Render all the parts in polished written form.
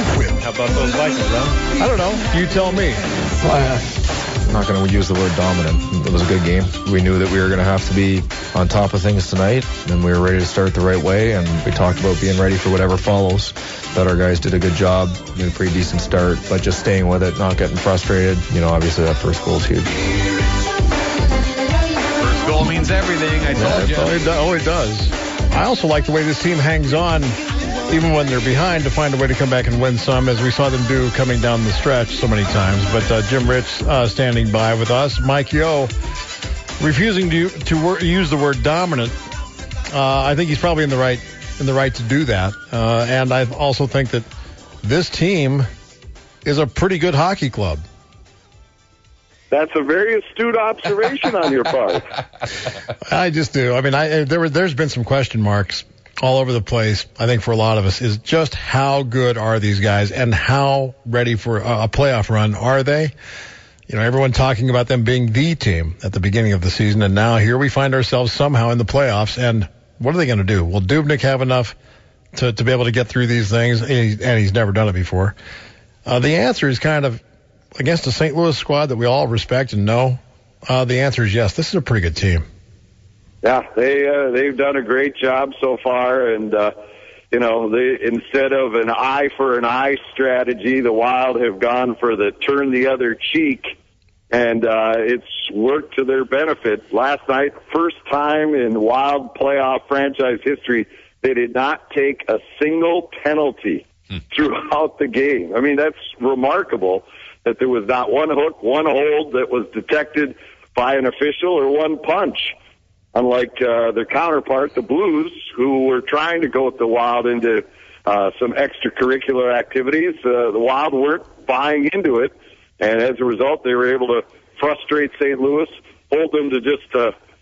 win. How about those Vikings, huh? I don't know. You tell me. I'm not going to use the word dominant. It was a good game. We knew that we were going to have to be on top of things tonight, and we were ready to start the right way, and we talked about being ready for whatever follows. Thought our guys did a good job, did a pretty decent start, but just staying with it, not getting frustrated. Obviously that first goal is huge. First goal means everything, I told you. It does. I also like the way this team hangs on, even when they're behind, to find a way to come back and win some, as we saw them do coming down the stretch so many times. But Jim Rich standing by with us. Mike Yeo refusing to use the word dominant. I think he's probably in the right to do that. And I also think that this team is a pretty good hockey club. That's a very astute observation on your part. I just do. I mean, there's been some question marks all over the place, I think, for a lot of us, is just how good are these guys and how ready for a playoff run are they? Everyone talking about them being the team at the beginning of the season, and now here we find ourselves somehow in the playoffs, and what are they going to do? Will Dubnyk have enough to be able to get through these things? And he's never done it before. The answer is kind of, against a St. Louis squad that we all respect and know, the answer is yes. This is a pretty good team. Yeah, they've done a great job so far, and they, instead of an eye for an eye strategy, the Wild have gone for the turn the other cheek, and it's worked to their benefit. Last night, first time in Wild playoff franchise history, they did not take a single penalty throughout the game. I mean, that's remarkable, that there was not one hook, one hold that was detected by an official, or one punch. Unlike their counterpart, the Blues, who were trying to go with the Wild into some extracurricular activities, the Wild weren't buying into it, and as a result, they were able to frustrate St. Louis, hold them to just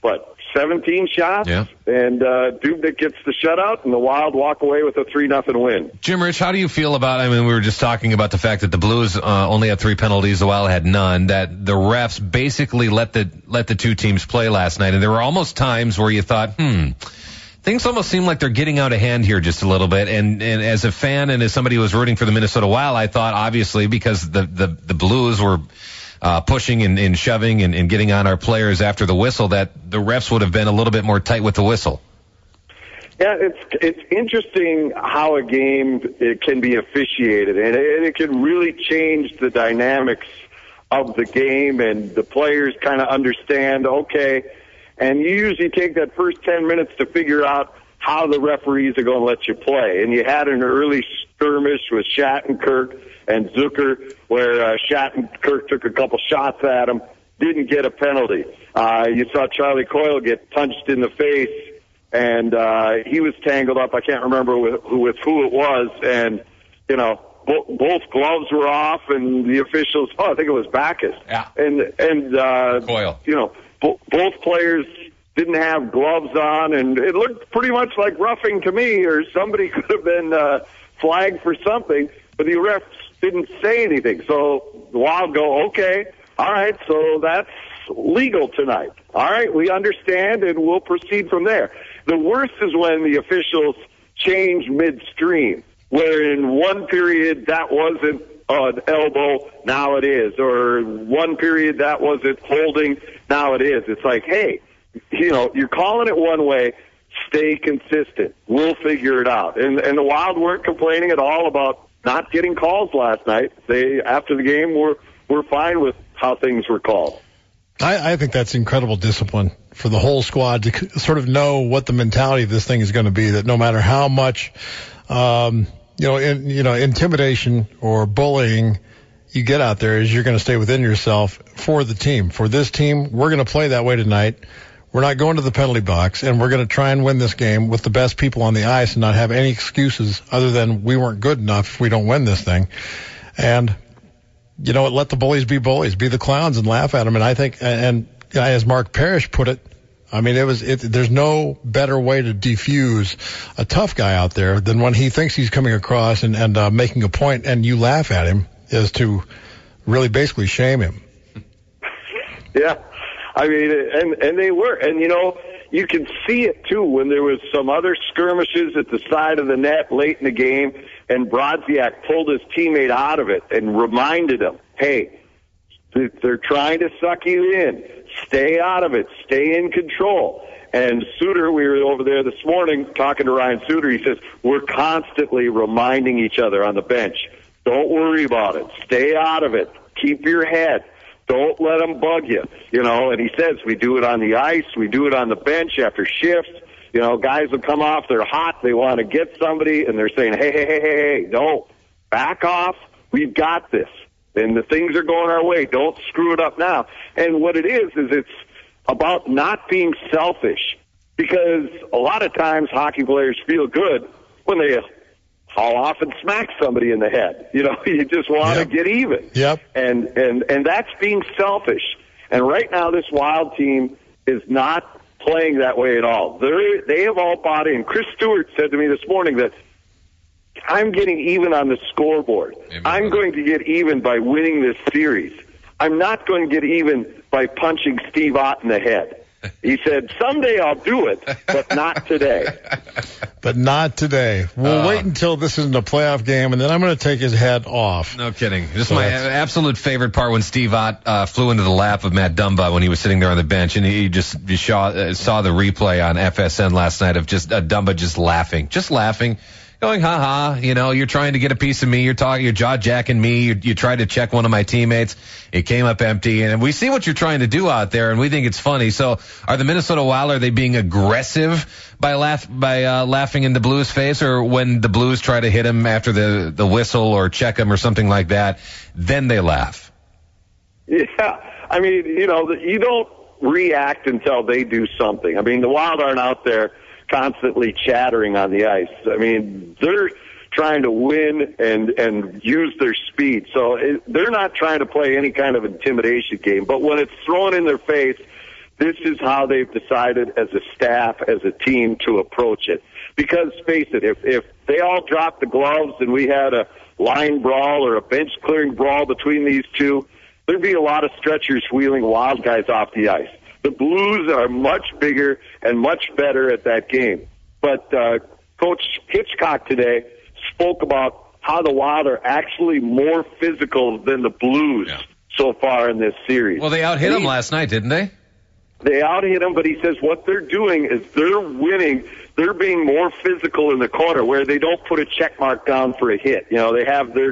17 shots, yeah. And Dubnyk gets the shutout, and the Wild walk away with a 3-0 win. Jim Rich, how do you feel about, we were just talking about the fact that the Blues only had 3 penalties, the Wild had none, that the refs basically let the two teams play last night, and there were almost times where you thought, things almost seem like they're getting out of hand here just a little bit, and as a fan and as somebody who was rooting for the Minnesota Wild, I thought, obviously, because the Blues were pushing and shoving and getting on our players after the whistle, that the refs would have been a little bit more tight with the whistle. Yeah, it's interesting how a game can be officiated, and it can really change the dynamics of the game, and the players kind of understand, okay, and you usually take that first 10 minutes to figure out how the referees are going to let you play. And you had an early skirmish with Shattenkirk and Zucker, where Shattenkirk took a couple shots at him, didn't get a penalty. You saw Charlie Coyle get punched in the face, and he was tangled up. I can't remember with who it was, and both gloves were off, and the officials. I think it was Backus. Yeah. And Coyle. Both players didn't have gloves on, and it looked pretty much like roughing to me, or somebody could have been flagged for something, but the refs didn't say anything. So the Wild go, okay, all right, so that's legal tonight. All right, we understand, and we'll proceed from there. The worst is when the officials change midstream, where in one period that wasn't an elbow, now it is, or one period that wasn't holding, now it is. It's like, hey, you're calling it one way, stay consistent. We'll figure it out. And the Wild weren't complaining at all about not getting calls last night. They, after the game, were fine with how things were called. I think that's incredible discipline for the whole squad to sort of know what the mentality of this thing is going to be, that no matter how much, intimidation or bullying you get out there, is you're going to stay within yourself for the team. For this team, we're going to play that way tonight. We're not going to the penalty box, and we're going to try and win this game with the best people on the ice and not have any excuses other than we weren't good enough if we don't win this thing. And, let the bullies be bullies, be the clowns and laugh at them. And I think, and as Mark Parrish put it, there's no better way to defuse a tough guy out there than when he thinks he's coming across and making a point and you laugh at him, is to really basically shame him. Yeah. And they were. And, you can see it, too, when there was some other skirmishes at the side of the net late in the game. and Brodziak pulled his teammate out of it and reminded him, hey, they're trying to suck you in. Stay out of it. Stay in control. And Suter, we were over there this morning talking to Ryan Suter. He says, we're constantly reminding each other on the bench, don't worry about it. Stay out of it. Keep your head. Don't let them bug you. You know, and he says, we do it on the ice. We do it on the bench after shifts. You know, guys will come off, they're hot, they want to get somebody, and they're saying, hey, no, back off, we've got this. And the things are going our way, don't screw it up now. And what it is it's about not being selfish, because a lot of times hockey players feel good when they haul off and smack somebody in the head. You know, you just want to get even. Yep. And that's being selfish. And right now this Wild team is not playing that way at all. They have all bought in. Chris Stewart said to me this morning that I'm getting even on the scoreboard. I'm going to get even by winning this series. I'm not going to get even by punching Steve Ott in the head. He said, someday I'll do it, but not today. But not today. We'll wait until this isn't a playoff game, and then I'm going to take his head off. No kidding. Just my absolute favorite part when Steve Ott flew into the lap of Matt Dumba when he was sitting there on the bench, and he just saw the replay on FSN last night of just Dumba just laughing. Going, ha, you know, you're trying to get a piece of me. You're jaw-jacking me. You tried to check one of my teammates. It came up empty. And we see what you're trying to do out there, and we think it's funny. So are the Minnesota Wild, are they being aggressive by laughing in the Blues' face, or when the Blues try to hit him after the whistle or check him or something like that, then they laugh? Yeah. I mean, you know, you don't react until they do something. I mean, the Wild aren't out there constantly chattering on the ice. I mean, they're trying to win and use their speed. So they're not trying to play any kind of intimidation game. But when it's thrown in their face, this is how they've decided as a staff, as a team, to approach it. Because, face it, if they all dropped the gloves and we had a line brawl or a bench-clearing brawl between these two, there'd be a lot of stretchers wheeling Wild guys off the ice. The Blues are much bigger and much better at that game. But Coach Hitchcock today spoke about how the Wild are actually more physical than the Blues so far in this series. Well, they out-hit them last night, didn't they? They out-hit them, but he says what they're doing is they're winning. They're being more physical in the corner where they don't put a check mark down for a hit. You know, they have their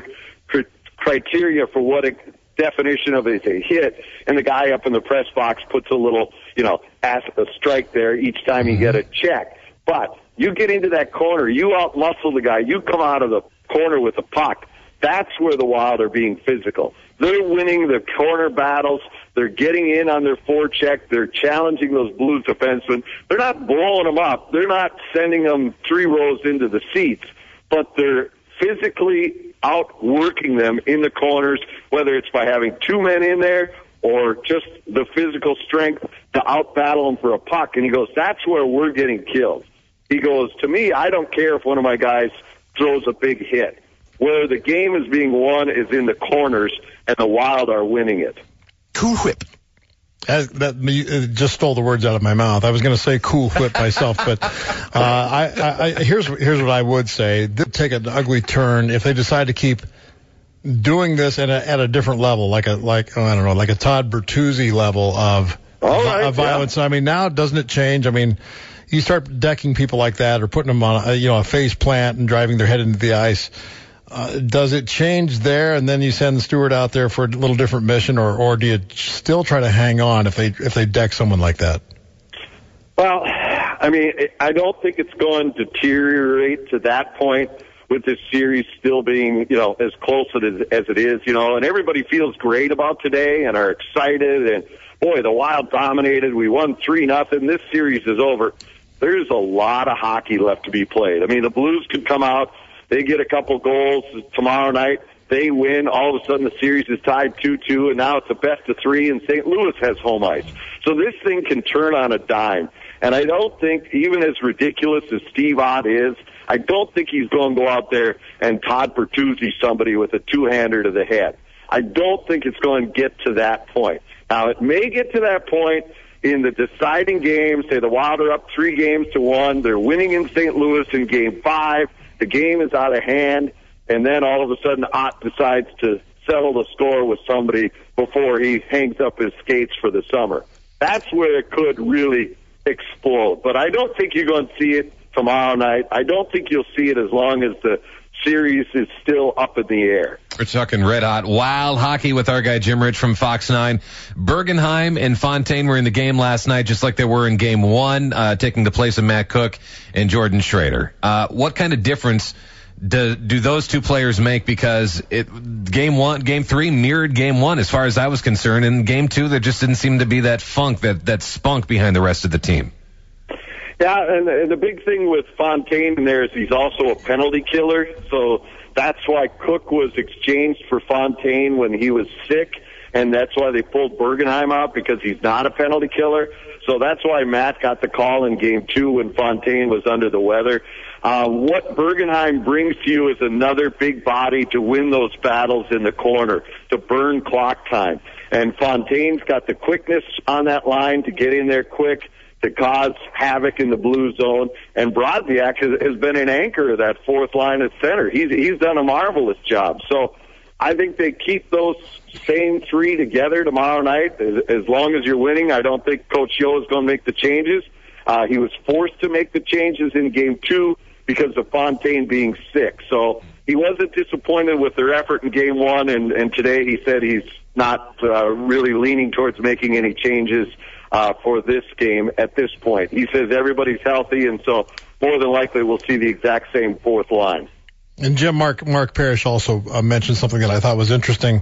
criteria for what a definition of it is a hit, and the guy up in the press box puts a little, you know, a strike there each time you get a check. But you get into that corner, you out-muscle the guy, you come out of the corner with the puck. That's where the Wild are being physical. They're winning the corner battles. They're getting in on their forecheck. They're challenging those Blues defensemen. They're not blowing them up. They're not sending them 3 rows into the seats, but they're physically outworking them in the corners, whether it's by having 2 men in there or just the physical strength to outbattle them for a puck. And he goes, that's where we're getting killed. He goes, to me, I don't care if one of my guys throws a big hit. Where the game is being won is in the corners, and the Wild are winning it. Cool Whip. That just stole the words out of my mouth. I was going to say Cool Whip myself, but here's what I would say. They'd take an ugly turn if they decide to keep doing this at a different level, like a Todd Bertuzzi level of violence. I mean, now doesn't it change? I mean, you start decking people like that or putting them on a face plant and driving their head into the ice. Does it change there, and then you send Stewart out there for a little different mission, or do you still try to hang on if they deck someone like that? Well, I mean, I don't think it's going to deteriorate to that point with this series still being, as close as it is, and everybody feels great about today and are excited, and boy, the Wild dominated. We won 3-0. This series is over. There's a lot of hockey left to be played. I mean, the Blues could come out. They get a couple goals tomorrow night. They win. All of a sudden, the series is tied 2-2, and now it's a best-of-3, and St. Louis has home ice. So this thing can turn on a dime. And I don't think, even as ridiculous as Steve Ott is, I don't think he's going to go out there and Todd Bertuzzi somebody with a two-hander to the head. I don't think it's going to get to that point. Now, it may get to that point in the deciding games. Say the Wild are up 3-1. They're winning in St. Louis in Game 5. The game is out of hand. and then all of a sudden Ott decides to settle the score with somebody before he hangs up his skates for the summer. That's where it could really explode. But I don't think you're going to see it tomorrow night. I don't think you'll see it as long as the series is still up in the air. We're talking red-hot wild hockey with our guy Jim Rich from Fox 9. Bergenheim and Fontaine were in the game last night, just like they were in Game 1, taking the place of Matt Cook and Jordan Schrader. What kind of difference do those two players make? Because Game 3 mirrored Game 1 as far as I was concerned. In Game 2, there just didn't seem to be that funk, that spunk behind the rest of the team. Yeah, and the big thing with Fontaine in there is he's also a penalty killer, so that's why Cook was exchanged for Fontaine when he was sick, and that's why they pulled Bergenheim out, because he's not a penalty killer. So that's why Matt got the call in Game 2 when Fontaine was under the weather. What Bergenheim brings to you is another big body to win those battles in the corner, to burn clock time. And Fontaine's got the quickness on that line to get in there quick, to cause havoc in the blue zone, and Brodziak has been an anchor of that fourth line at center. He's done a marvelous job. So I think they keep those same three together tomorrow night. As long as you're winning, I don't think Coach Yeo is going to make the changes. He was forced to make the changes in Game 2 because of Fontaine being sick. So he wasn't disappointed with their effort in Game 1, and today he said he's not really leaning towards making any changes for this game at this point. He says everybody's healthy, and so more than likely we'll see the exact same fourth line. And Jim, Mark Parrish also mentioned something that I thought was interesting,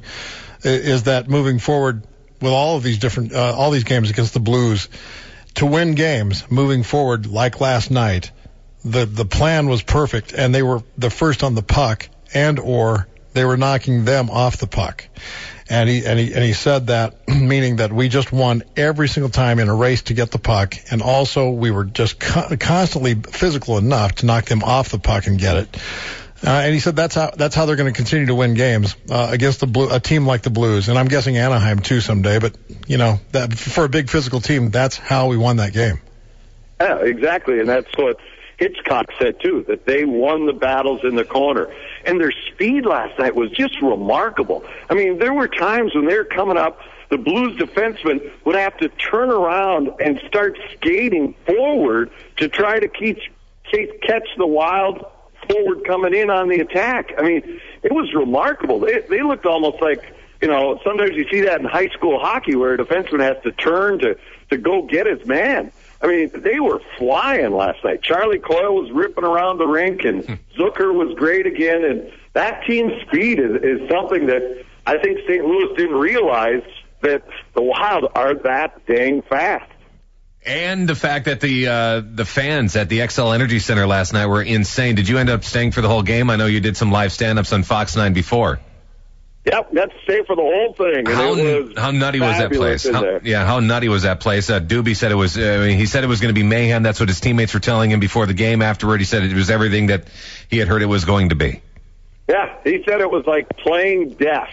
is that moving forward with all of these different, all these games against the Blues, to win games moving forward like last night, the plan was perfect, and they were the first on the puck, and or they were knocking them off the puck. And he said that, meaning that we just won every single time in a race to get the puck, and also we were just constantly physical enough to knock them off the puck and get it. And he said that's how they're going to continue to win games against a team like the Blues, and I'm guessing Anaheim too someday. But that for a big physical team, that's how we won that game. Yeah, exactly, and that's what Hitchcock said too, that they won the battles in the corner. And their speed last night was just remarkable. I mean, there were times when they were coming up, the Blues defensemen would have to turn around and start skating forward to try to catch the Wild forward coming in on the attack. I mean, it was remarkable. They looked almost like, sometimes you see that in high school hockey where a defenseman has to turn to go get his man. I mean, they were flying last night. Charlie Coyle was ripping around the rink, and Zucker was great again. And that team speed is something that I think St. Louis didn't realize, that the Wild are that dang fast. And the fact that the fans at the XL Energy Center last night were insane. Did you end up staying for the whole game? I know you did some live stand-ups on Fox 9 before. Yep, got to stay for the whole thing. How nutty was that place? How nutty was that place? Doobie said it was. He said it was going to be mayhem. That's what his teammates were telling him before the game. Afterward, he said it was everything that he had heard it was going to be. Yeah, he said it was like playing deaf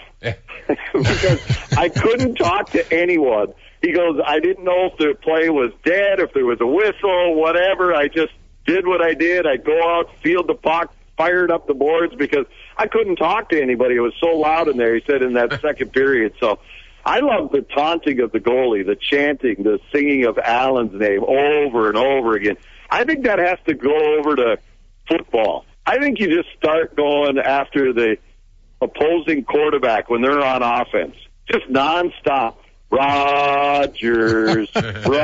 because I couldn't talk to anyone. He goes, I didn't know if the play was dead, if there was a whistle, whatever. I just did what I did. I'd go out, field the puck, fired up the boards because I couldn't talk to anybody. It was so loud in there, he said, in that second period. So I love the taunting of the goalie, the chanting, the singing of Allen's name over and over again. I think that has to go over to football. I think you just start going after the opposing quarterback when they're on offense, just nonstop. Rogers.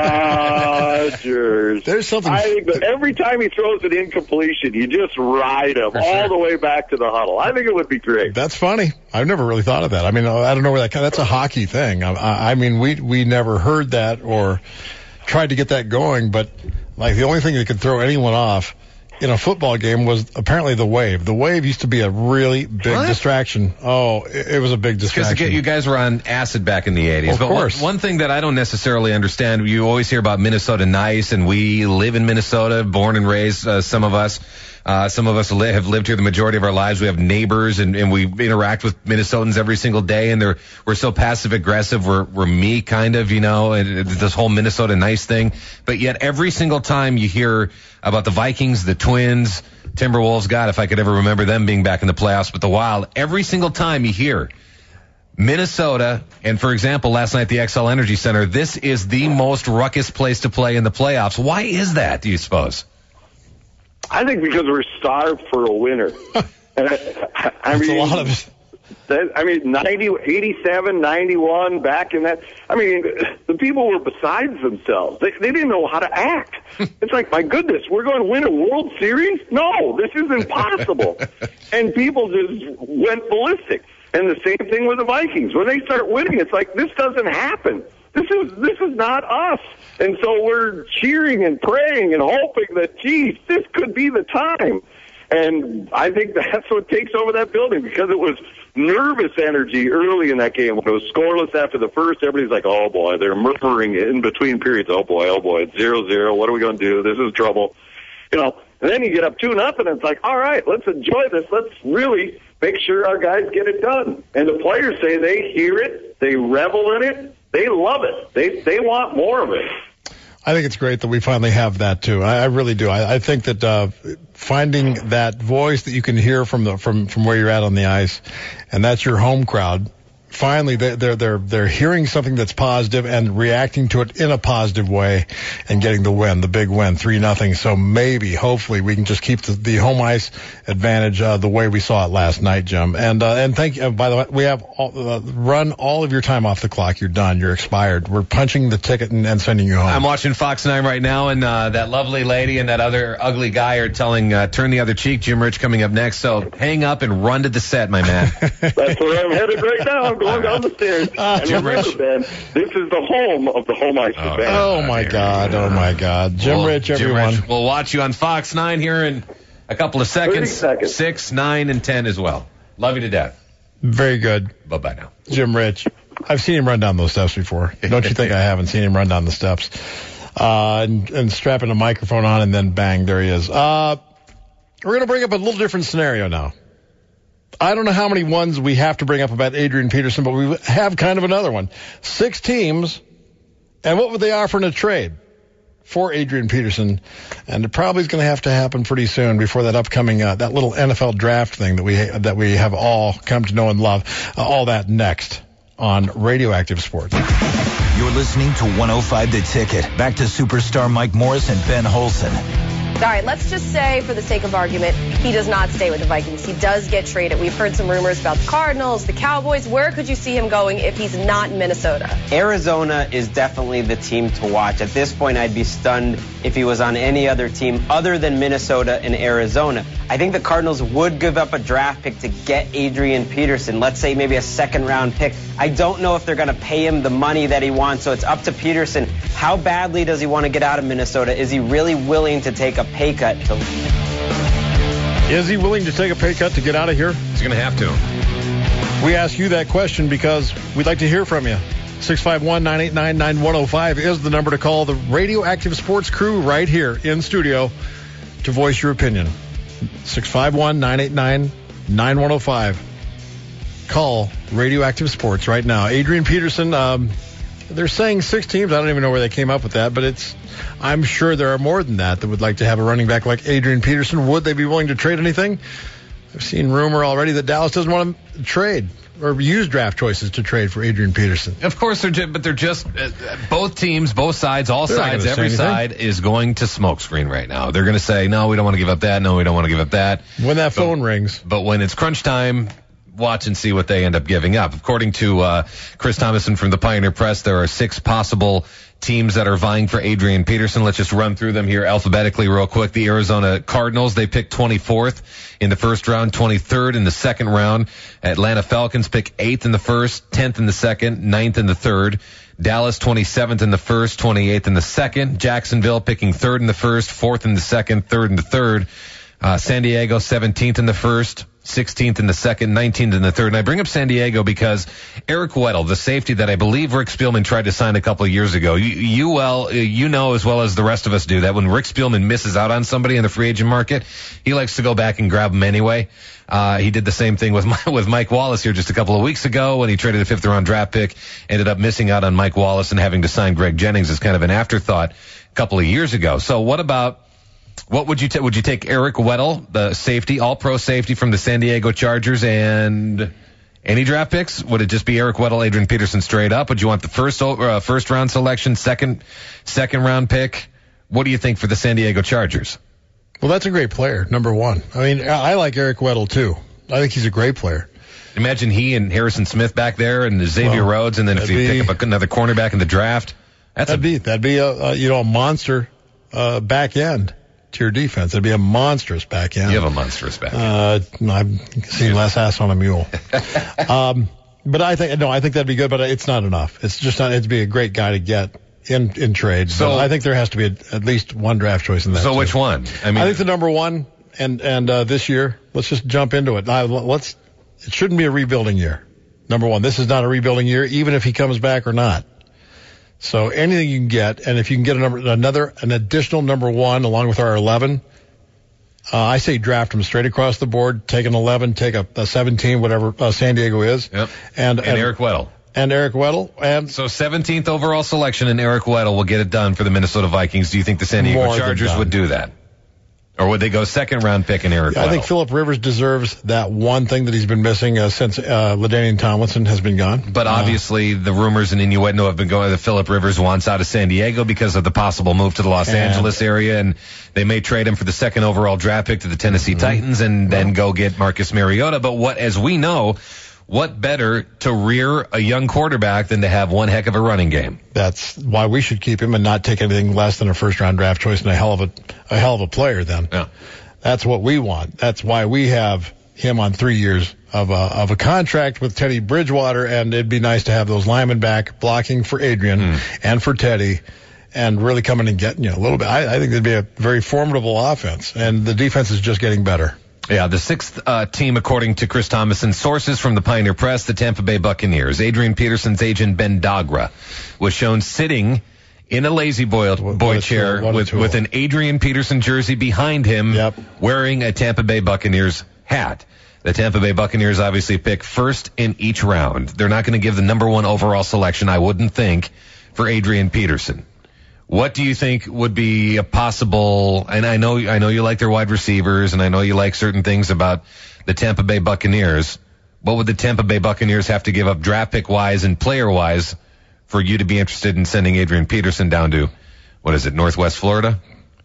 There's something. I think that every time he throws an incompletion, you just ride him all the way back to the huddle. I think it would be great. That's funny. I've never really thought of that. I mean, I don't know where that's a hockey thing. I mean, we never heard that or tried to get that going, but like the only thing that could throw anyone off in a football game was apparently the wave. The wave used to be a really big distraction. Oh, it was a big distraction. Because you guys were on acid back in the 80s. Of course. One thing that I don't necessarily understand, you always hear about Minnesota Nice, and we live in Minnesota, born and raised, some of us. Some of us have lived here the majority of our lives. We have neighbors, and we interact with Minnesotans every single day, and we're so passive-aggressive. We're me, kind of, and this whole Minnesota Nice thing. But yet every single time you hear about the Vikings, the Twins, Timberwolves, God, if I could ever remember them being back in the playoffs, but the Wild, every single time you hear Minnesota, and for example, last night at the XL Energy Center, this is the most ruckus place to play in the playoffs. Why is that, do you suppose? I think because we're starved for a winner. And I mean, a lot of it. I mean, 87, 91, back in that. I mean, the people were besides themselves. They didn't know how to act. It's like, my goodness, we're going to win a World Series? No, this is impossible. And people just went ballistic. And the same thing with the Vikings. When they start winning, it's like, this doesn't happen. This is not us. And so we're cheering and praying and hoping that, geez, this could be the time. And I think that's what takes over that building, because it was nervous energy early in that game. When it was scoreless after the first, everybody's like, oh, boy, they're murmuring in between periods. Oh, boy, it's 0-0. What are we going to do? This is trouble. You know, and then you get up 2-0, and it's like, all right, let's enjoy this. Let's really make sure our guys get it done. And the players say they hear it, they revel in it, they love it. They want more of it. I think it's great that we finally have that too. I really do. I think that finding that voice that you can hear from where you're at on the ice, and that's your home crowd. Finally, they're hearing something that's positive and reacting to it in a positive way, and getting the win, the big win, 3-0. So maybe, hopefully, we can just keep the home ice advantage the way we saw it last night, Jim. And thank you. By the way, we have run all of your time off the clock. You're done. You're expired. We're punching the ticket and sending you home. I'm watching Fox 9 right now, and that lovely lady and that other ugly guy are telling turn the other cheek. Jim Rich coming up next. So hang up and run to the set, my man. That's where I'm headed right now. I'm going down the stairs. And remember, Ben, this is the home of the home ice advantage. Oh, my God. Oh, my God. Jim Rich, everyone. Jim Rich, we'll watch you on Fox 9 here in a couple of seconds. 6, 9, and 10 as well. Love you to death. Very good. Bye-bye now. Jim Rich. I've seen him run down those steps before. Don't you think I haven't seen him run down the steps? And strapping a microphone on, and then bang, there he is. We're going to bring up a little different scenario now. I don't know how many ones we have to bring up about Adrian Peterson, but we have kind of another one. 6 teams, and what would they offer in a trade for Adrian Peterson? And it probably is going to happen pretty soon before that upcoming that little NFL draft thing that we have all come to know and love. All that next on Radioactive Sports. You're listening to 105 The Ticket. Back to superstar Mike Morris and Ben Holson. All right, let's just say, for the sake of argument, he does not stay with the Vikings. He does get traded. We've heard some rumors about the Cardinals, the Cowboys. Where could you see him going if he's not in Minnesota? Arizona is definitely the team to watch. At this point, I'd be stunned if he was on any other team other than Minnesota and Arizona. I think the Cardinals would give up a draft pick to get Adrian Peterson, let's say maybe a second-round pick. I don't know if they're going to pay him the money that he wants, so it's up to Peterson. How badly does he want to get out of Minnesota? Is he really willing to take a pay cut to leave? Is he willing to take a pay cut to get out of here? He's going to have to. We ask you that question because we'd like to hear from you. 651-989-9105 is the number to call the Radioactive Sports crew right here in studio to voice your opinion. 651-989-9105. Call Radioactive Sports right now. Adrian Peterson, they're saying 6 teams. I don't even know where they came up with that, but I'm sure there are more than that would like to have a running back like Adrian Peterson. Would they be willing to trade anything? I've seen rumor already that Dallas doesn't want to trade or use draft choices to trade for Adrian Peterson. Of course, they're just both teams, both sides, all sides, every side is going to smokescreen right now. They're going to say, no, we don't want to give up that. No, we don't want to give up that. When that phone rings. But when it's crunch time, watch and see what they end up giving up. According to Chris Thomason from the Pioneer Press, there are 6 possible teams that are vying for Adrian Peterson. Let's just run through them here alphabetically real quick. The Arizona Cardinals, they picked 24th in the first round, 23rd in the second round. Atlanta Falcons pick 8th in the first, 10th in the second, 9th in the third. Dallas 27th in the first, 28th in the second. Jacksonville picking 3rd in the first, 4th in the second, 3rd in the third. San Diego 17th in the first, 16th in the second, 19th in the third. And I bring up San Diego because Eric Weddle, the safety that I believe Rick Spielman tried to sign a couple of years ago, you know as well as the rest of us do that when Rick Spielman misses out on somebody in the free agent market, he likes to go back and grab them anyway. He did the same thing with Mike Wallace here just a couple of weeks ago when he traded a 5th-round draft pick, ended up missing out on Mike Wallace and having to sign Greg Jennings as kind of an afterthought a couple of years ago. So what about What would you take? Would you take Eric Weddle, the safety, all-pro safety from the San Diego Chargers, and any draft picks? Would it just be Eric Weddle, Adrian Peterson straight up? Would you want the first round selection, second round pick? What do you think for the San Diego Chargers? Well, that's a great player, number one. I mean, I like Eric Weddle, too. I think he's a great player. Imagine he and Harrison Smith back there and Xavier Rhodes, and then if you pick up another cornerback in the draft, that'd be a monster back end to your defense. It'd be a monstrous back end. You have a monstrous back end. I've seen less ass on a mule. But I think that'd be good, but it's not enough. It's just not, it'd be a great guy to get in trade. So but I think there has to be at least one draft choice in that. So which one? I think the number one and this year, let's just jump into it. It shouldn't be a rebuilding year. Number one, this is not a rebuilding year, even if he comes back or not. So anything you can get, and if you can get an additional number one along with our 11, I say draft him straight across the board. Take an 11, take a 17, whatever San Diego is. Yep. And Eric Weddle. And Eric Weddle. And so 17th overall selection, and Eric Weddle will get it done for the Minnesota Vikings. Do you think the San Diego Chargers would do that? Or would they go second round pick in Eric Weddle? I think Phillip Rivers deserves that one thing that he's been missing since LaDainian Tomlinson has been gone. But obviously the rumors and innuendo have been going that Phillip Rivers wants out of San Diego because of the possible move to the Los Angeles area, and they may trade him for the second overall draft pick to the Tennessee Titans and then go get Marcus Mariota. But as we know, what better to rear a young quarterback than to have one heck of a running game? That's why we should keep him and not take anything less than a first-round draft choice and a hell of a player. Then that's what we want. That's why we have him on 3 years of a contract with Teddy Bridgewater, and it'd be nice to have those linemen back blocking for Adrian and for Teddy, and really coming and getting you a little bit. I think it'd be a very formidable offense, and the defense is just getting better. Yeah, the sixth team, according to Chris Thomason, sources from the Pioneer Press, the Tampa Bay Buccaneers. Adrian Peterson's agent, Ben Dogra, was shown sitting in a lazy boy chair with an Adrian Peterson jersey behind him, wearing a Tampa Bay Buccaneers hat. The Tampa Bay Buccaneers obviously pick first in each round. They're not going to give the number one overall selection, I wouldn't think, for Adrian Peterson. What do you think would be a possible, and I know you like their wide receivers, and I know you like certain things about the Tampa Bay Buccaneers. What would the Tampa Bay Buccaneers have to give up draft pick wise and player wise for you to be interested in sending Adrian Peterson down to, Northwest Florida?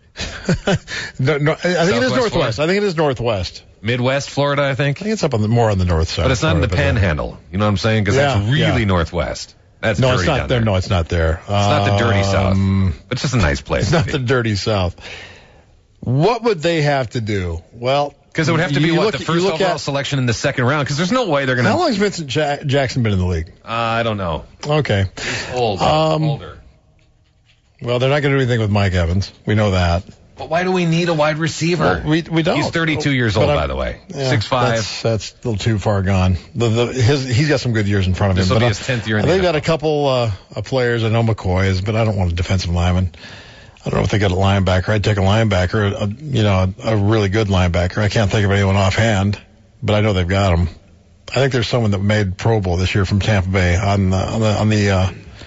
No, I think it is Northwest. Florida? I think it is Northwest. Midwest Florida, I think? I think it's up more on the north side. But it's not in the Panhandle. You know what I'm saying? Because that's really Northwest. That's no, it's not there. No, it's not there. It's not the dirty South. It's just a nice place. It's not the dirty South. What would they have to do? Well, because it would have to be the first overall selection in the second round. Because there's no way they're going to. How long has Vincent Jackson been in the league? I don't know. Okay. He's older. Well, they're not going to do anything with Mike Evans. We know that. But why do we need a wide receiver? Well, we don't. He's 32 years old, by the way. 6'5". That's a little too far gone. He's got some good years in front of him. This will be his 10th year in the NFL. They've got a couple of players. I know McCoy is, but I don't want a defensive lineman. I don't know if they got a linebacker. I'd take a linebacker, a really good linebacker. I can't think of anyone offhand, but I know they've got them. I think there's someone that made Pro Bowl this year from Tampa Bay out of their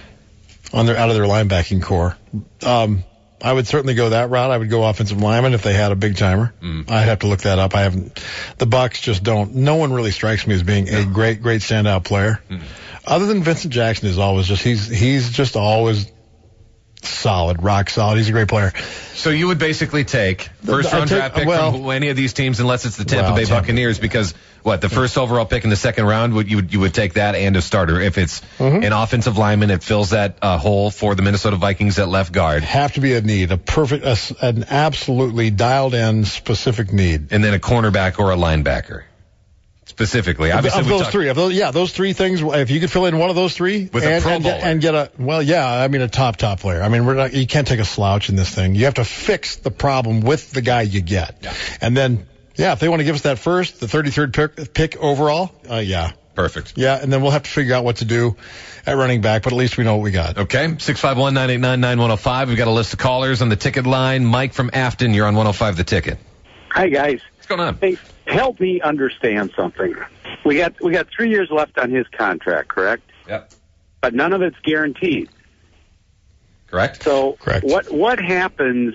linebacking core. I would certainly go that route. I would go offensive lineman if they had a big timer. I'd have to look that up. The Bucs just don't. No one really strikes me as being a great standout player. Other than Vincent Jackson is always he's just always solid, rock solid. He's a great player. So you would basically take first round draft pick from any of these teams unless it's the Tampa Bay Buccaneers, because the first overall pick in the second round, you would take that and a starter. If it's an offensive lineman, it fills that hole for the Minnesota Vikings at left guard. Have to be a need, an absolutely dialed in specific need. And then a cornerback or a linebacker. Specifically, obviously, those three things. If you could fill in one of those three with a Pro Bowler and get a top player. I mean, you can't take a slouch in this thing. You have to fix the problem with the guy you get, and then if they want to give us that first, the 33rd pick overall, perfect. Yeah, and then we'll have to figure out what to do at running back, but at least we know what we got. Okay, 651-989-9105. We've got a list of callers on the ticket line. Mike from Afton, you're on 105 The Ticket. Hi guys. What's going on? Hey, help me understand something. We got 3 years left on his contract, correct? Yep. But none of it's guaranteed. Correct. So correct. What happens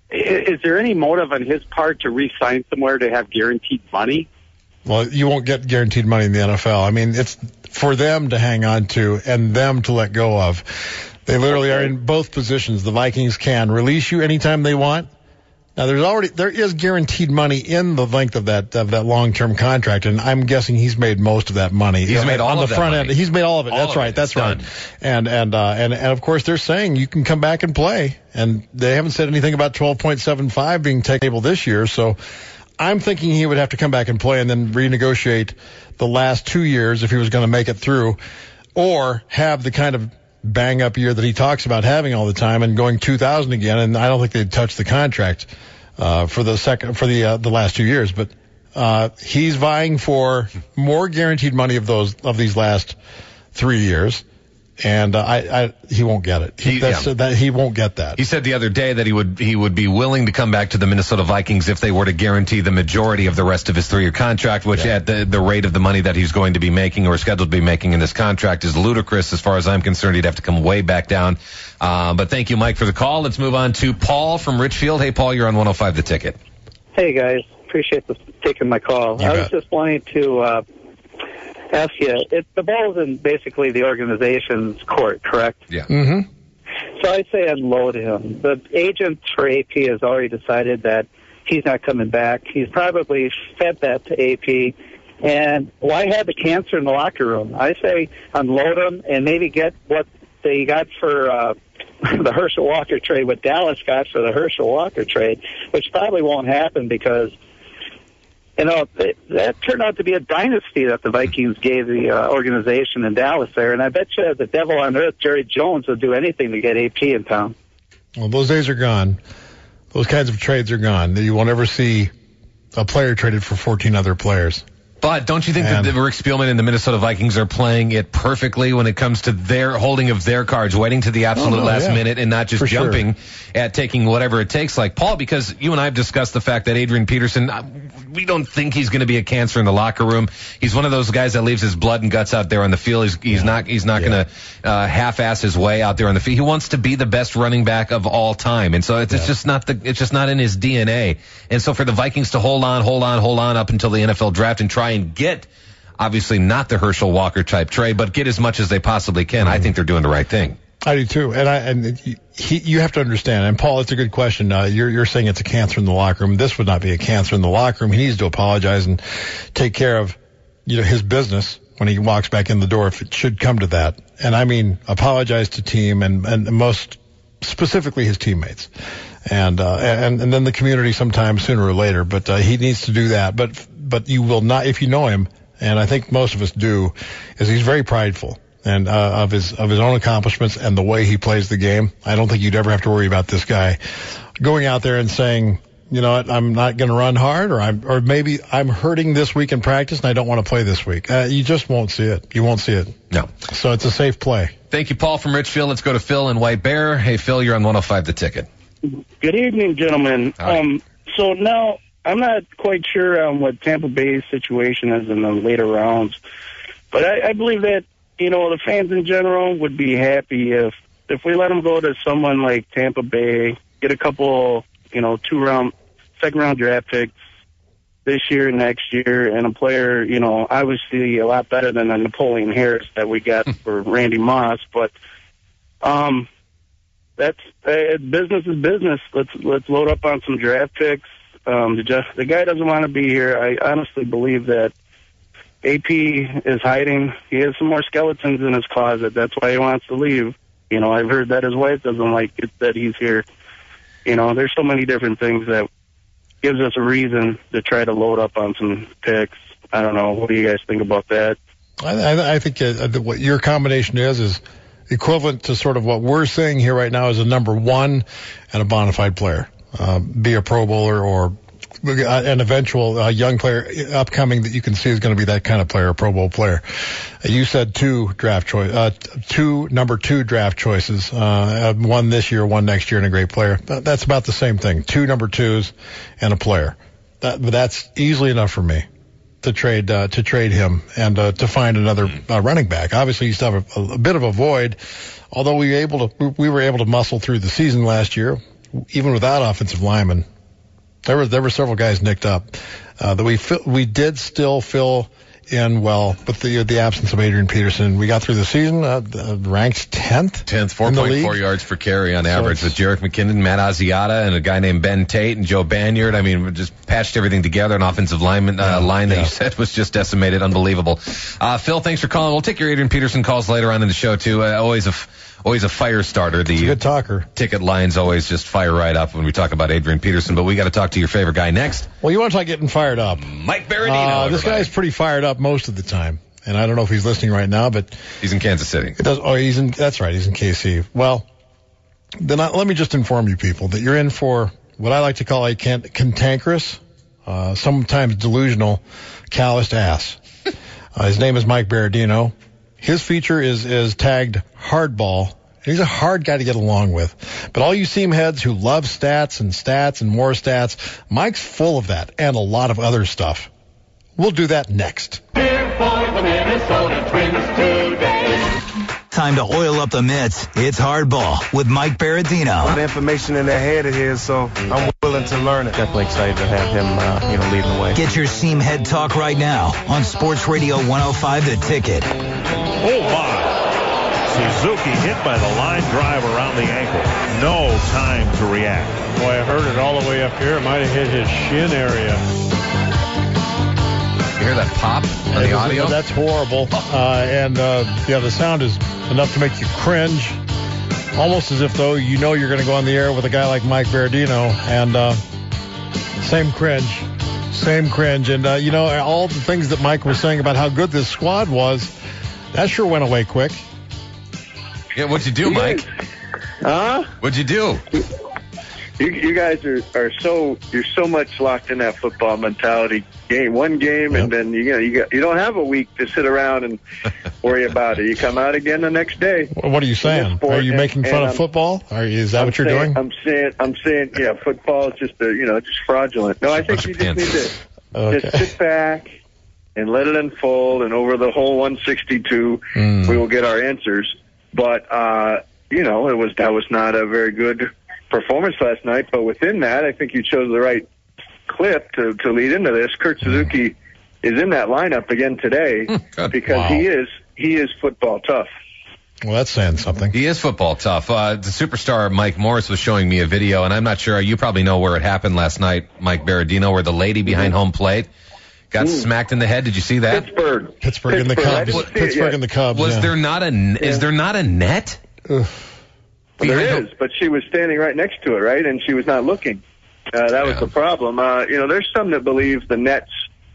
is there any motive on his part to re-sign somewhere to have guaranteed money? Well, you won't get guaranteed money in the NFL. I mean, it's for them to hang on to and them to let go of. They literally are in both positions. The Vikings can release you anytime they want. Now, there is guaranteed money in the length of that long-term contract, and I'm guessing he's made most of that money. He's made all on of the that front money. end. He's made all of it. All That's of right. it. That's It's right. done. And of course they're saying you can come back and play, and they haven't said anything about 12.75 being taken this year. So I'm thinking he would have to come back and play and then renegotiate the last 2 years if he was going to make it through, or have the kind of bang-up year that he talks about having all the time and going 2,000 again. And I don't think they'd touch the contract for the last 2 years. But he's vying for more guaranteed money of these last 3 years. And he won't get it. He won't get that. He said the other day that he would be willing to come back to the Minnesota Vikings if they were to guarantee the majority of the rest of his 3-year contract, which at the rate of the money that he's going to be making or scheduled to be making in this contract is ludicrous. As far as I'm concerned, he'd have to come way back down. But thank you, Mike, for the call. Let's move on to Paul from Richfield. Hey, Paul, you're on 105 The Ticket. Hey, guys. Appreciate taking my call. I was just wanting to ask you, the ball's in basically the organization's court, correct? Yeah. Mm-hmm. So I say unload him. The agent for AP has already decided that he's not coming back. He's probably fed that to AP. And why have the cancer in the locker room? I say unload him and maybe get what they got for the Herschel Walker trade, what Dallas got for the Herschel Walker trade, which probably won't happen because that turned out to be a dynasty that the Vikings gave the organization in Dallas there. And I bet you the devil on earth, Jerry Jones, would do anything to get AP in town. Well, those days are gone. Those kinds of trades are gone. You won't ever see a player traded for 14 other players. But don't you think that Rick Spielman and the Minnesota Vikings are playing it perfectly when it comes to their holding of their cards, waiting to the absolute last minute and not just jumping at taking whatever it takes like Paul? Because you and I have discussed the fact that Adrian Peterson, we don't think he's going to be a cancer in the locker room. He's one of those guys that leaves his blood and guts out there on the field. He's not going to half-ass his way out there on the field. He wants to be the best running back of all time, and so it's just not in his DNA. And so for the Vikings to hold on up until the NFL draft and try and get, obviously not the Herschel Walker type trade, but get as much as they possibly can. I think they're doing the right thing. I do too, you have to understand. And Paul, it's a good question. You're saying it's a cancer in the locker room. This would not be a cancer in the locker room. He needs to apologize and take care of, his business when he walks back in the door, if it should come to that. And I mean, apologize to team and most specifically his teammates, and then the community sometime sooner or later. But he needs to do that. But you will not, if you know him, and I think most of us do, is he's very prideful. And of his own accomplishments and the way he plays the game. I don't think you'd ever have to worry about this guy going out there and saying, you know what, I'm not going to run hard, or maybe I'm hurting this week in practice and I don't want to play this week. You just won't see it. You won't see it. No. So it's a safe play. Thank you, Paul from Richfield. Let's go to Phil in White Bear. Hey, Phil, you're on 105 The Ticket. Good evening, gentlemen. So now I'm not quite sure what Tampa Bay's situation is in the later rounds, but I believe that the fans in general would be happy if we let them go to someone like Tampa Bay, get a couple, second-round draft picks this year, next year, and a player, obviously a lot better than a Napoleon Harris that we got for Randy Moss. But that's business is business. Let's load up on some draft picks. The guy doesn't want to be here. I honestly believe that AP is hiding. He has some more skeletons in his closet. That's why he wants to leave. I've heard that his wife doesn't like it that he's here. There's so many different things that gives us a reason to try to load up on some picks. I don't know. What do you guys think about that? I think what your combination is equivalent to sort of what we're saying here right now is a number one and a bona fide player. Be a Pro Bowler or an eventual young player upcoming that you can see is going to be that kind of player, a Pro Bowl player. You said two number two draft choices, one this year, one next year, and a great player. That's about the same thing. 2 number 2s and a player. That's easily enough for me to trade him and to find another running back. Obviously, you still have a bit of a void. Although we were able to muscle through the season last year even without offensive linemen, there were several guys nicked up that we did still fill in well with the absence of Adrian Peterson. We got through the season ranked 10th. 4.4 yards per carry on average with Jerick McKinnon, Matt Asiata, and a guy named Ben Tate and Joe Banyard. I mean, we just patched everything together. An offensive line that you said was just decimated. Unbelievable. Phil, thanks for calling. We'll take your Adrian Peterson calls later on in the show, too. Always a fire starter. He's a good talker. Ticket lines always just fire right up when we talk about Adrian Peterson, but we got to talk to your favorite guy next. Well, you want to talk getting fired up. Mike Berardino. This guy's pretty fired up most of the time, and I don't know if he's listening right now, but he's in Kansas City. That's right, he's in KC. Well, then let me just inform you people that you're in for what I like to call a cantankerous, sometimes delusional, calloused ass. His name is Mike Berardino. His feature is tagged hardball. He's a hard guy to get along with. But all you seam heads who love stats and more stats, Mike's full of that and a lot of other stuff. We'll do that next. Here for the Minnesota Twins today. Time to oil up the mitts. It's Hardball with Mike Berardino. The information in their head of his, so I'm willing to learn it. Definitely excited to have him, leading the way. Get your seam head talk right now on Sports Radio 105 The Ticket. Oh, my. Suzuki hit by the line drive around the ankle. No time to react. Boy, I heard it all the way up here. It might have hit his shin area. You hear that pop on the audio? That's horrible. The sound is enough to make you cringe. Almost as if, though, you know you're going to go on the air with a guy like Mike Berardino. And same cringe. And, all the things that Mike was saying about how good this squad was, that sure went away quick. Yeah, what'd you do, Mike? What'd you do? You guys are so much locked in that football mentality. One game, and then you don't have a week to sit around and worry about it. You come out again the next day. What are you saying? Are you making fun of football? Is that what you're doing? I'm saying, yeah, football is just just fraudulent. No, I think you just need to just sit back and let it unfold, and over the whole 162, we will get our answers. But that was not a very good performance last night. But within that, I think you chose the right clip to lead into this. Kurt Suzuki is in that lineup again today because he is football tough. Well, that's saying something. He is football tough. The superstar Mike Morris was showing me a video, and I'm not sure. You probably know where it happened last night, Mike Berardino, where the lady behind home plate got smacked in the head. Did you see that? Pittsburgh and the Cubs. Pittsburgh and the Cubs. Was there not is there not a net? Well, there is, but she was standing right next to it, right? And she was not looking. That was the problem. There's some that believe the nets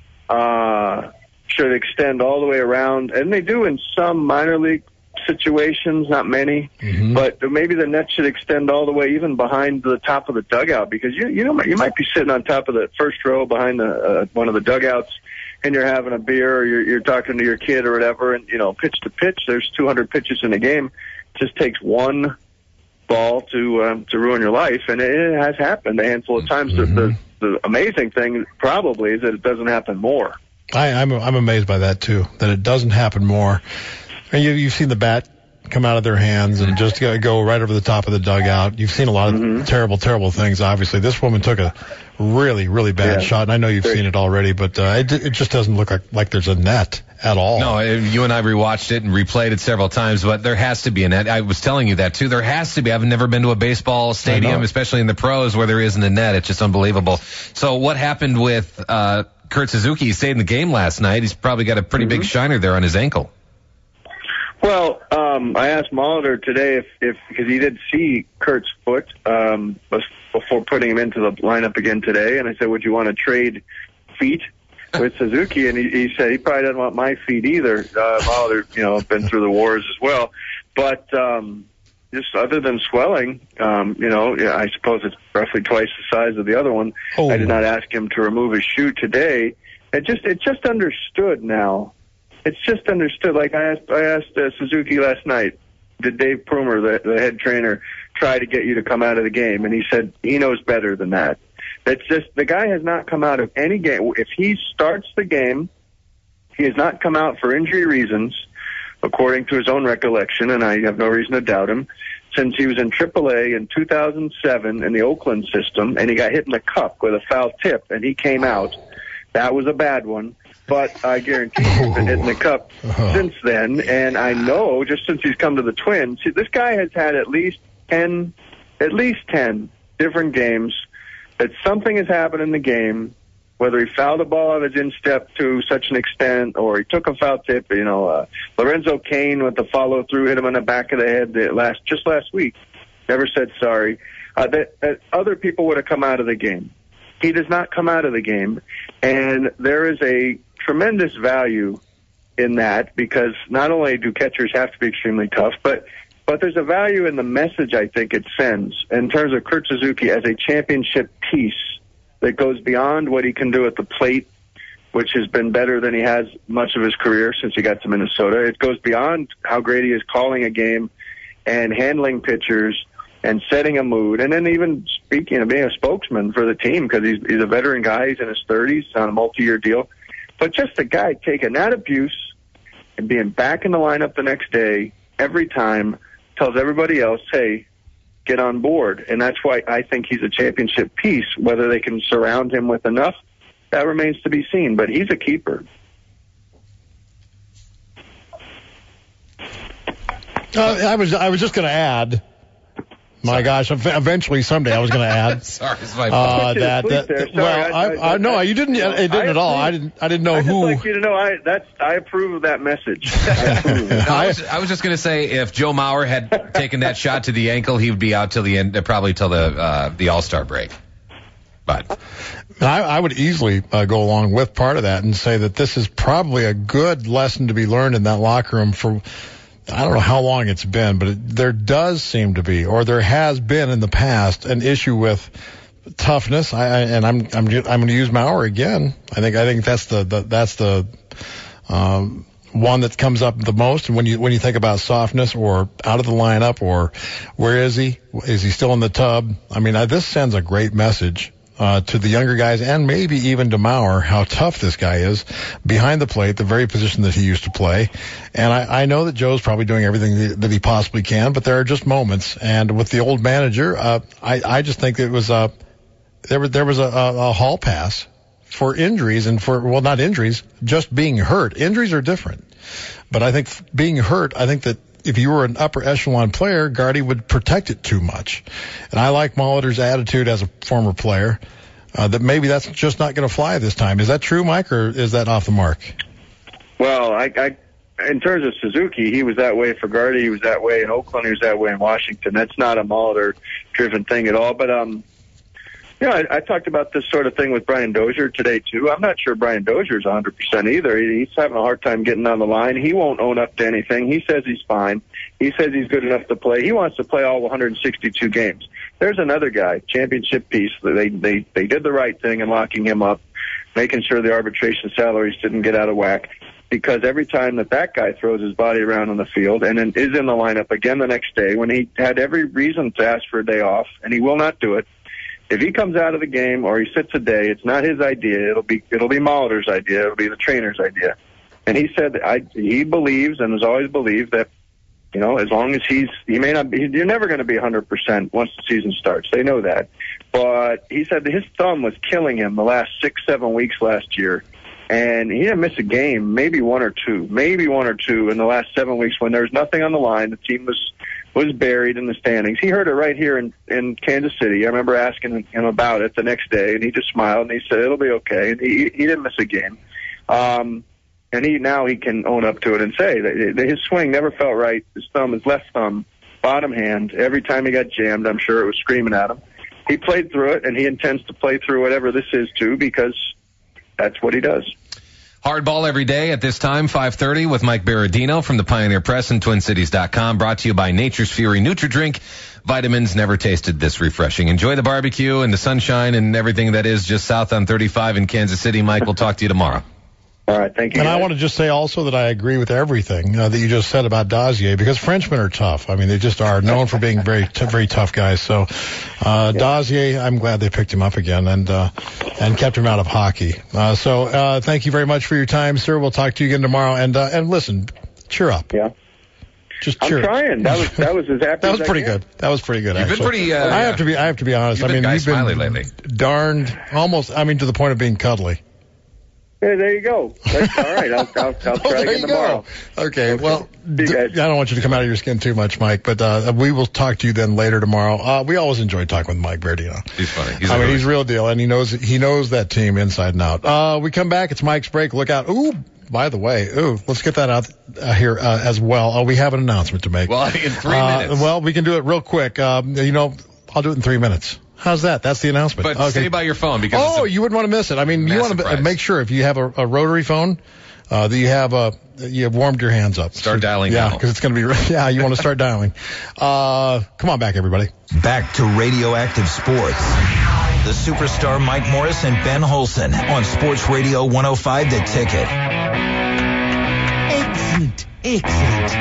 should extend all the way around, and they do in some minor league situations, not many, but maybe the net should extend all the way even behind the top of the dugout, because you might be sitting on top of the first row behind one of the dugouts, and you're having a beer, or you're talking to your kid or whatever, and pitch to pitch, there's 200 pitches in a game. It just takes one ball to ruin your life, and it has happened a handful of times. The amazing thing probably is that it doesn't happen more. I'm amazed by that too, that it doesn't happen more. And you've seen the bat come out of their hands and just go right over the top of the dugout. You've seen a lot of terrible, terrible things. Obviously, this woman took a really, really bad shot, and I know you've seen it already, but it just doesn't look like there's a net at all. No, you and I rewatched it and replayed it several times, but there has to be a net. I was telling you that too. There has to be. I've never been to a baseball stadium, especially in the pros, where there isn't a net. It's just unbelievable. So what happened with Kurt Suzuki? He stayed in the game last night. He's probably got a pretty big shiner there on his ankle. Well, I asked Molitor today if because he did see Kurt's foot before putting him into the lineup again today, and I said, would you want to trade feet with Suzuki? And he said he probably doesn't want my feet either. Molitor, been through the wars as well, but just other than swelling, I suppose it's roughly twice the size of the other one. I did not ask him to remove his shoe today. It's just understood now. It's just understood. Like I asked Suzuki last night, did Dave Prumer, the head trainer, try to get you to come out of the game? And he said he knows better than that. That's just, the guy has not come out of any game. If he starts the game, he has not come out for injury reasons, according to his own recollection, and I have no reason to doubt him. since he was in AAA in 2007 in the Oakland system, and he got hit in the cup with a foul tip, and he came out. That was a bad one. But I guarantee he's been hitting the cup since then. And I know, just since he's come to the Twins, this guy has had at least 10 different games that something has happened in the game, whether he fouled a ball out of his instep to such an extent or he took a foul tip. Lorenzo Cain with the follow-through hit him on the back of the head just last week. Never said sorry. That other people would have come out of the game. He does not come out of the game. And there is a tremendous value in that, because not only do catchers have to be extremely tough, but there's a value in the message I think it sends in terms of Kurt Suzuki as a championship piece that goes beyond what he can do at the plate, which has been better than he has much of his career since he got to Minnesota. It goes beyond how great he is calling a game and handling pitchers and setting a mood, and then even speaking of being a spokesman for the team, because he's a veteran guy. He's in his 30s on a multi-year deal. But just a guy taking that abuse and being back in the lineup the next day every time, tells everybody else, hey, get on board. And that's why I think he's a championship piece. Whether they can surround him with enough, that remains to be seen. But he's a keeper. I was just going to add. My gosh! Eventually, someday, I was going to add. Sorry, it's my fault. No, you didn't. It didn't at all. I didn't know who. I'd just like you to know, I approve of that message. I was just going to say, if Joe Mauer had taken that shot to the ankle, he would be out till the end, probably till the All-Star break. But I would easily go along with part of that and say that this is probably a good lesson to be learned in that locker room for. I don't know how long it's been, but there does seem to be, or there has been in the past, an issue with toughness. I'm going to use Mauer again. I think that's the one that comes up the most. And when you think about softness or out of the lineup or where is he? Is he still in the tub? I mean, this sends a great message to the younger guys and maybe even to Mauer, how tough this guy is behind the plate, the very position that he used to play. And I know that Joe's probably doing everything that he possibly can, but there are just moments. And with the old manager, I just think it was there was a hall pass for injuries and not injuries, just being hurt. Injuries are different. But I think being hurt, I think that if you were an upper echelon player, Gardy would protect it too much. And I like Molitor's attitude as a former player, that maybe that's just not going to fly this time. Is that true, Mike, or is that off the mark? Well, in terms of Suzuki, he was that way for Gardy. He was that way in Oakland. He was that way in Washington. That's not a Molitor-driven thing at all. But, I talked about this sort of thing with Brian Dozier today, too. I'm not sure Brian Dozier's 100% either. He's having a hard time getting on the line. He won't own up to anything. He says he's fine. He says he's good enough to play. He wants to play all 162 games. There's another guy, championship piece. They did the right thing in locking him up, making sure the arbitration salaries didn't get out of whack. Because every time that guy throws his body around on the field and then is in the lineup again the next day, when he had every reason to ask for a day off, and he will not do it, if he comes out of the game or he sits a day, it's not his idea. It'll be Molitor's idea. It'll be the trainer's idea. And he said that he believes and has always believed that, as long as you're never going to be 100% once the season starts. They know that. But he said that his thumb was killing him the last 6-7 weeks last year. And he didn't miss a game, maybe one or two in the last 7 weeks when there was nothing on the line. The team was buried in the standings. He heard it right here in Kansas City. I remember asking him about it the next day, and he just smiled, and he said, it'll be okay. And he didn't miss a game. And he can own up to it and say that his swing never felt right. His left thumb, bottom hand, every time he got jammed, I'm sure it was screaming at him. He played through it, and he intends to play through whatever this is, too, because that's what he does. Hardball every day at this time, 5:30 with Mike Berardino from the Pioneer Press and TwinCities.com. Brought to you by Nature's Fury NutriDrink. Vitamins never tasted this refreshing. Enjoy the barbecue and the sunshine and everything that is just south on 35 in Kansas City. Mike, we'll talk to you tomorrow. All right, thank you. And I want to just say also that I agree with everything that you just said about Dozier, because Frenchmen are tough. I mean, they just are known for being very tough guys. So, Dozier, I'm glad they picked him up again and kept him out of hockey. Thank you very much for your time, sir. We'll talk to you again tomorrow. And listen, cheer up. Yeah. Just cheer. I'm trying. That was as happy. That was as pretty I can. good. That was pretty good. You've actually. been pretty. I have to be honest. You've been you've smiley been lately. darned almost. I mean, to the point of being cuddly. Hey, there you go. That's all right. I'll try again tomorrow. Okay. Well, I don't want you to come out of your skin too much, Mike. But we will talk to you then later tomorrow. We always enjoy talking with Mike Verdino. He's funny. He's real deal, and he knows that team inside and out. We come back. It's Mike's break. Look out. Ooh. By the way, let's get that out here as well. We have an announcement to make. Well, in 3 minutes. Well, we can do it real quick. I'll do it in 3 minutes. How's that? That's the announcement. But okay. stay by your phone because you wouldn't want to miss it. I mean, you want to make sure if you have a rotary phone that you have warmed your hands up. Start dialing now. now. Because it's going to be, you want to start dialing. Come on back, everybody. Back to Radioactive Sports. The superstar Mike Morris and Ben Holson on Sports Radio 105 The Ticket. Excellent.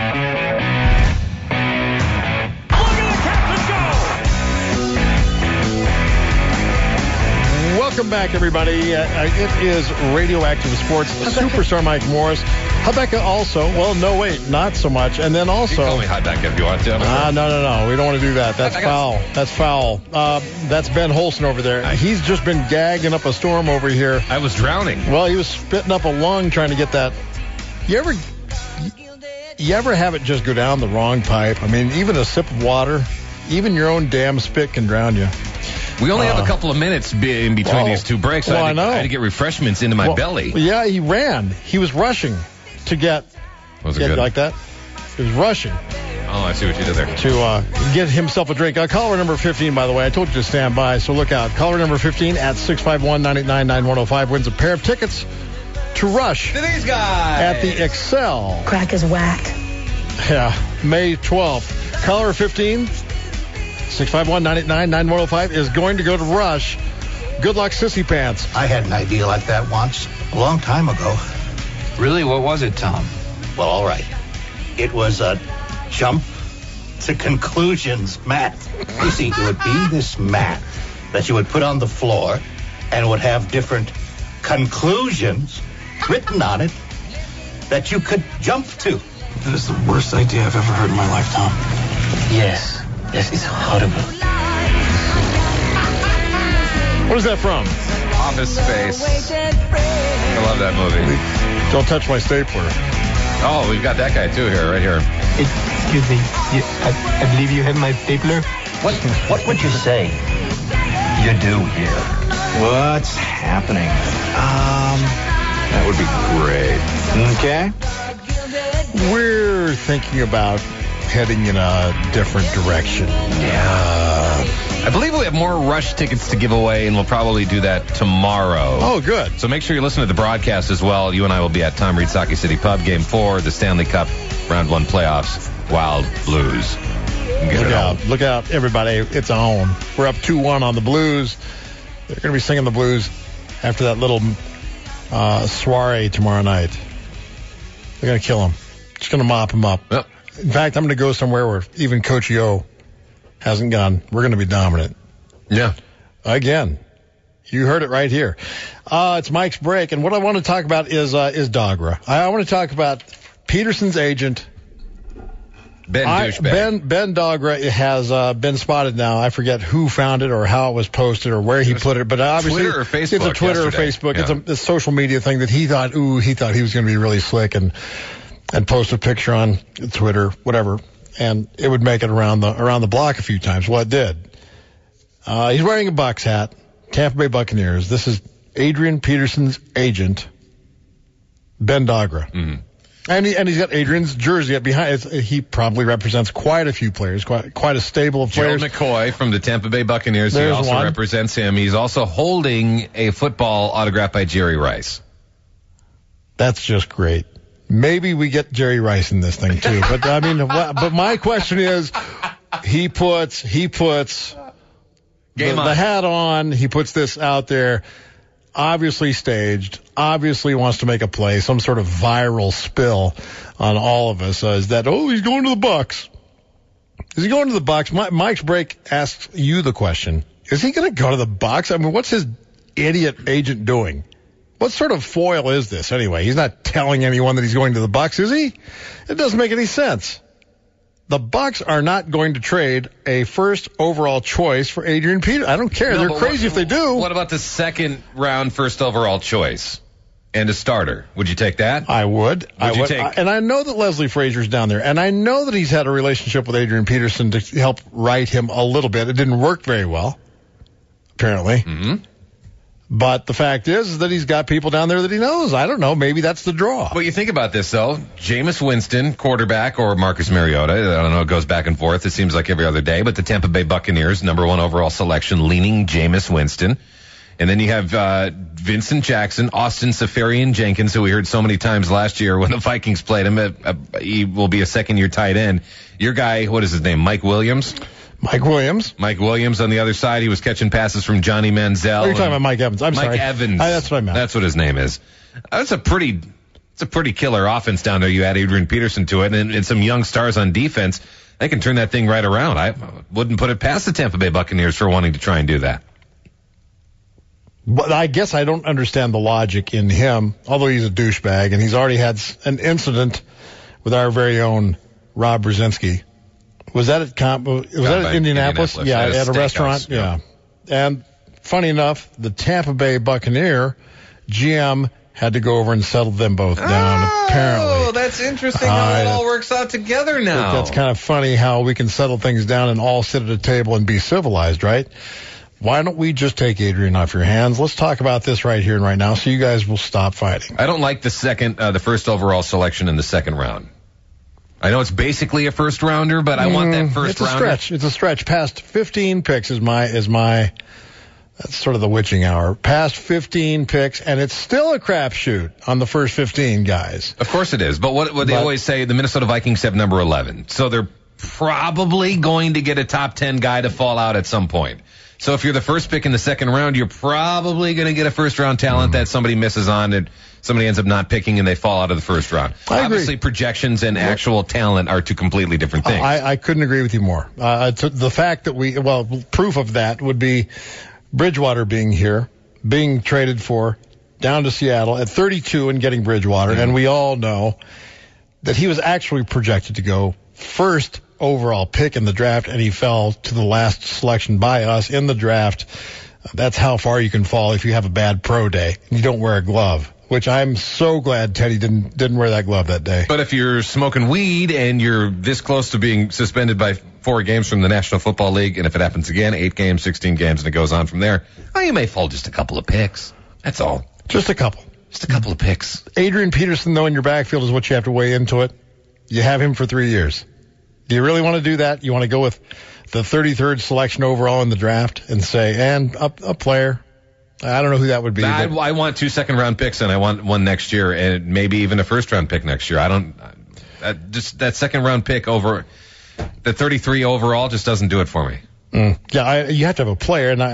Welcome back, everybody. It is Radioactive Sports. Superstar Mike Morris. Habeck also. Well, no, wait, not so much. And then also. You can call me Habeck if you want to. No. We don't want to do that. That's foul. That's foul. That's Ben Holson over there. He's just been gagging up a storm over here. I was drowning. Well, he was spitting up a lung trying to get that. You ever have it just go down the wrong pipe? I mean, even a sip of water, even your own damn spit can drown you. We only have a couple of minutes in between these two breaks. So I had to get refreshments into my belly. Yeah, he ran. He was rushing to get. Was it good? Like that? He was rushing. Oh, I see what you did there. To get himself a drink. Caller number 15, by the way. I told you to stand by, so look out. Caller number 15 at 651-989-9105 wins a pair of tickets to Rush. To these guys. At the Excel. Crack is whack. Yeah, May 12th. Caller 15, 651-989-9105 is going to go to Rush. Good luck, Sissy Pants. I had an idea like that once, a long time ago. Really? What was it, Tom? Well, all right. It was a jump to conclusions mat. You see, it would be this mat that you would put on the floor and would have different conclusions written on it that you could jump to. That is the worst idea I've ever heard in my life, Tom. Yes, it's horrible. What is that from? Office Space. I love that movie. Don't touch my stapler. Oh, we've got that guy too here, right here. Excuse me. I believe you have my stapler. What would you say you do here? What's happening? That would be great. Okay. We're thinking about heading in a different direction. I believe we have more Rush tickets to give away, and we'll probably do that tomorrow. Oh, good. So make sure you listen to the broadcast as well. You and I will be at Tom Reed Saki City Pub, Game 4, the Stanley Cup Round 1 playoffs, Wild Blues. Look out, everybody. It's on. We're up 2-1 on the Blues. They're going to be singing the Blues after that little soiree tomorrow night. They're going to kill them. Just going to mop them up. Yep. In fact, I'm going to go somewhere where even Coach Yo hasn't gone. We're going to be dominant. Yeah. Again. You heard it right here. It's Mike's break, and what I want to talk about is Dogra. I want to talk about Peterson's agent. Ben Douchebag. Ben Dogra has been spotted now. I forget who found it or how it was posted or where he put it, but obviously Twitter or Facebook it's a Twitter or Facebook. Yeah. It's a social media thing that he thought he was going to be really slick and post a picture on Twitter, whatever, and it would make it around the block a few times. Well, it did. He's wearing a Bucs hat, Tampa Bay Buccaneers. This is Adrian Peterson's agent, Ben Dogra. Mm-hmm. And he's got Adrian's jersey up behind. He probably represents quite a few players, quite a stable of players. Gerald McCoy from the Tampa Bay Buccaneers. He also represents him. He's also holding a football autographed by Jerry Rice. That's just great. Maybe we get Jerry Rice in this thing too. But I mean, but my question is, he puts the hat on. He puts this out there. Obviously staged, obviously wants to make a play, some sort of viral spill on all of us. Is that, he's going to the Bucs. Is he going to the Bucs? Mike's break asks you the question. Is he going to go to the Bucs? I mean, what's his idiot agent doing? What sort of foil is this anyway? He's not telling anyone that he's going to the Bucs, is he? It doesn't make any sense. The Bucks are not going to trade a first overall choice for Adrian Peterson. I don't care. No, they're crazy if they do. What about the second round first overall choice and a starter? Would you take that? I would. And I know that Leslie Frazier's down there, and I know that he's had a relationship with Adrian Peterson to help right him a little bit. It didn't work very well, apparently. Mm-hmm. But the fact is that he's got people down there that he knows. I don't know. Maybe that's the draw. Well, you think about this, though. Jameis Winston, quarterback, or Marcus Mariota. I don't know. It goes back and forth. It seems like every other day. But the Tampa Bay Buccaneers, number 1 overall selection, leaning Jameis Winston. And then you have Vincent Jackson, Austin Seferian-Jenkins, who we heard so many times last year when the Vikings played him. He will be a second-year tight end. Your guy, what is his name, Mike Williams? Mike Williams on the other side. He was catching passes from Johnny Manziel. Oh, you're talking about Mike Evans. I'm sorry. Mike Evans. That's what I meant. That's what his name is. It's a pretty killer offense down there. You add Adrian Peterson to it and some young stars on defense. They can turn that thing right around. I wouldn't put it past the Tampa Bay Buccaneers for wanting to try and do that. But I guess I don't understand the logic in him, although he's a douchebag, and he's already had an incident with our very own Rob Brzezinski. Was that at Indianapolis? Yeah, at a restaurant. Yeah. And funny enough, the Tampa Bay Buccaneer GM had to go over and settle them both down, apparently. Oh, that's interesting how it all works out together now. That's kind of funny how we can settle things down and all sit at a table and be civilized, right? Why don't we just take Adrian off your hands? Let's talk about this right here and right now so you guys will stop fighting. I don't like the first overall selection in the second round. I know it's basically a first rounder, but I want that first rounder. It's a stretch. Past 15 picks is my that's sort of the witching hour. Past 15 picks, and it's still a crapshoot on the first 15 guys. Of course it is. But what they always say, the Minnesota Vikings have number 11. So they're probably going to get a top 10 guy to fall out at some point. So if you're the first pick in the second round, you're probably going to get a first round talent that somebody misses on and somebody ends up not picking and they fall out of the first round. Obviously, projections and actual talent are two completely different things. I couldn't agree with you more. The fact that proof of that would be Bridgewater being here, being traded for down to Seattle at 32 and getting Bridgewater. And we all know that he was actually projected to go first overall pick in the draft, and he fell to the last selection by us in the draft. That's how far you can fall if you have a bad pro day and you don't wear a glove, which I'm so glad Teddy didn't wear that glove that day. But if you're smoking weed and you're this close to being suspended by 4 games from the National Football League, and if it happens again, 8 games, 16 games, and it goes on from there, you may fall just a couple of picks. That's all. Just a couple. Just a couple of picks. Adrian Peterson, though, in your backfield is what you have to weigh into it. You have him for 3 years. Do you really want to do that? You want to go with the 33rd selection overall in the draft and say, and a player? I don't know who that would be. I want 2 second-round picks, and I want one next year, and maybe even a first-round pick next year. Just that second-round pick over the 33 overall just doesn't do it for me. Yeah, you have to have a player, and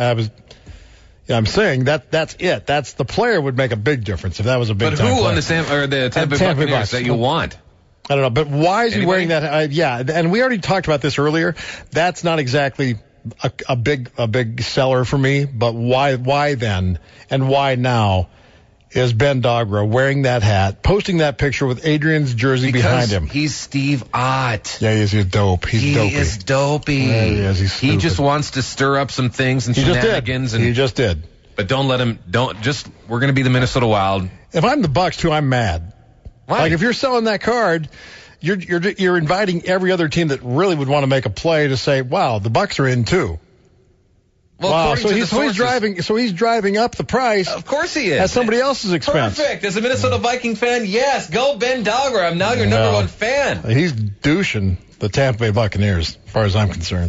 I'm saying that's it. That's the player would make a big difference if that was a big. But who on the Tampa Bay Buccaneers that you want? I don't know, but why is he wearing that? And we already talked about this earlier. That's not exactly a big seller for me. But why then, and why now, is Ben Dogra wearing that hat, posting that picture with Adrian's jersey behind him? He's Steve Ott. Yeah, he's dope. He is dopey. Yeah, he is. He just wants to stir up some things and shenanigans. He just did. But don't let him. We're going to be the Minnesota Wild. If I'm the Bucks too, I'm mad. Why? Like if you're selling that card, you're inviting every other team that really would want to make a play to say, "Wow, the Bucks are in too." Well, wow, so he's driving up the price. Of course he is. At somebody else's expense. Perfect. As a Minnesota Viking fan, yes, go Ben Dogra. I'm now your number 1 fan. He's douching the Tampa Bay Buccaneers, as far as I'm concerned.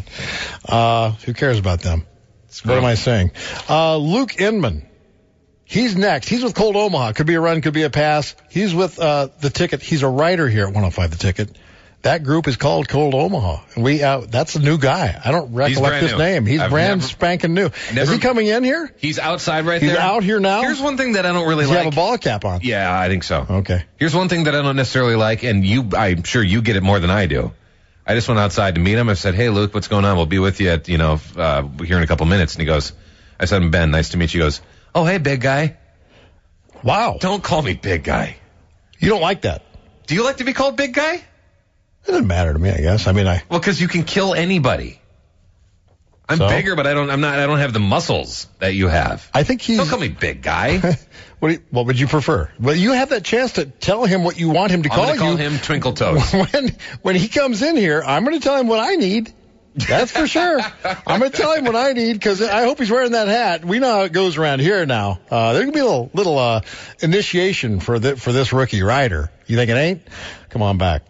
Who cares about them? What am I saying? Luke Inman. He's next. He's with Cold Omaha. Could be a run, could be a pass. He's with The Ticket. He's a writer here at 105 The Ticket. That group is called Cold Omaha. And that's a new guy. I don't recollect his name. He's brand spanking new. Is he coming in here? He's outside there. He's out here now? Here's one thing that I don't really like. Does he have a ball cap on? Yeah, I think so. Okay. Here's one thing that I don't necessarily like, and I'm sure you get it more than I do. I just went outside to meet him. I said, "Hey, Luke, what's going on? We'll be with you at, here in a couple minutes." And he goes, I said, "Ben, nice to meet you." He goes, "Oh, hey, big guy." Wow. Don't call me big guy. You don't like that? Do you like to be called big guy? It doesn't matter to me, I guess. I mean, Well, because you can kill anybody. I'm bigger, but I don't have the muscles that you have. I think Don't call me big guy. What would you prefer? Well, you have that chance to tell him what you want him to call you. I'm going to call him Twinkle Toes. When he comes in here, I'm going to tell him what I need. That's for sure. I'm going to tell him what I need because I hope he's wearing that hat. We know how it goes around here now. There's going to be a little initiation for this rookie rider. You think it ain't? Come on back.